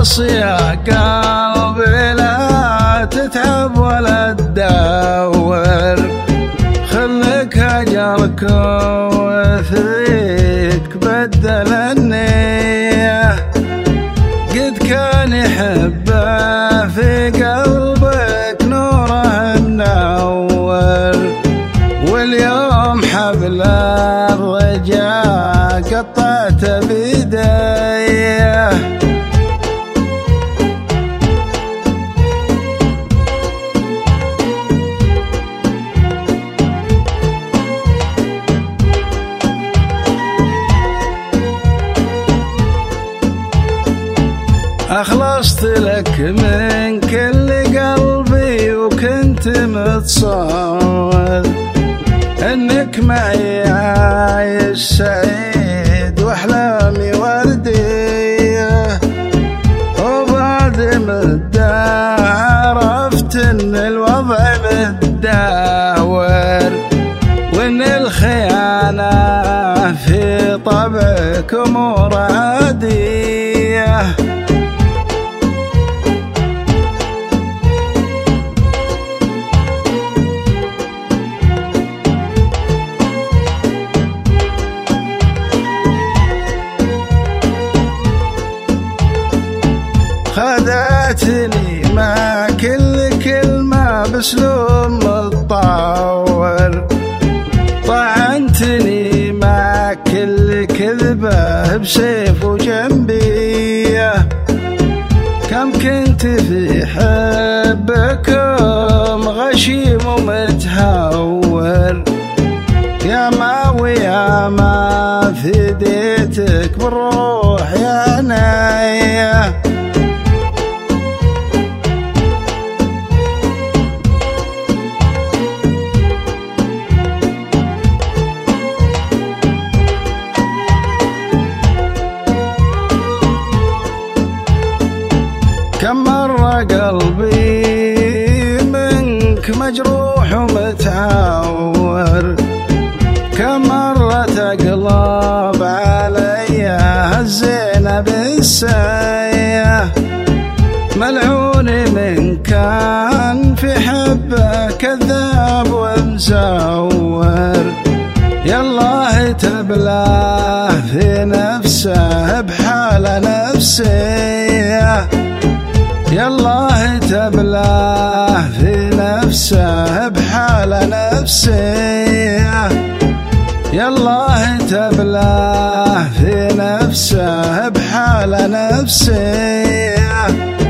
خلاص يا قلبي لا تتعب ولا تدور، خلك أجرك وثريك بدل النية، قد كان يحبه في قلبك نوره منور، واليوم حبل الرجاء قطعته بيديه. أخلصت لك من كل قلبي وكنت متصور إنك معي عايش سعيد وأحلامي وردية، وبعد مدة عرفت إن الوضع متدهور، وإن الخيانة في طبعك أمور عادية. خدعتني مع كل كلمة بأسلوب متطور، طعنتني مع كل كذبة بسيف وجنبية، كم كنت في حبكم غشيم ومتهور، يا ما ويا ما فديتك بالروح يا نايه. كم مرة قلبي منك مجروح ومتعور، كم مرة تقلب علي هالزينة بالسية، ملعون من كان في حبه كذاب ومزور، يالله تبلاه في نفسه بحالة نفسية، يالله تبلاه في نفسه بحالة نفسية، يالله تبلاه في نفسه بحالة نفسية.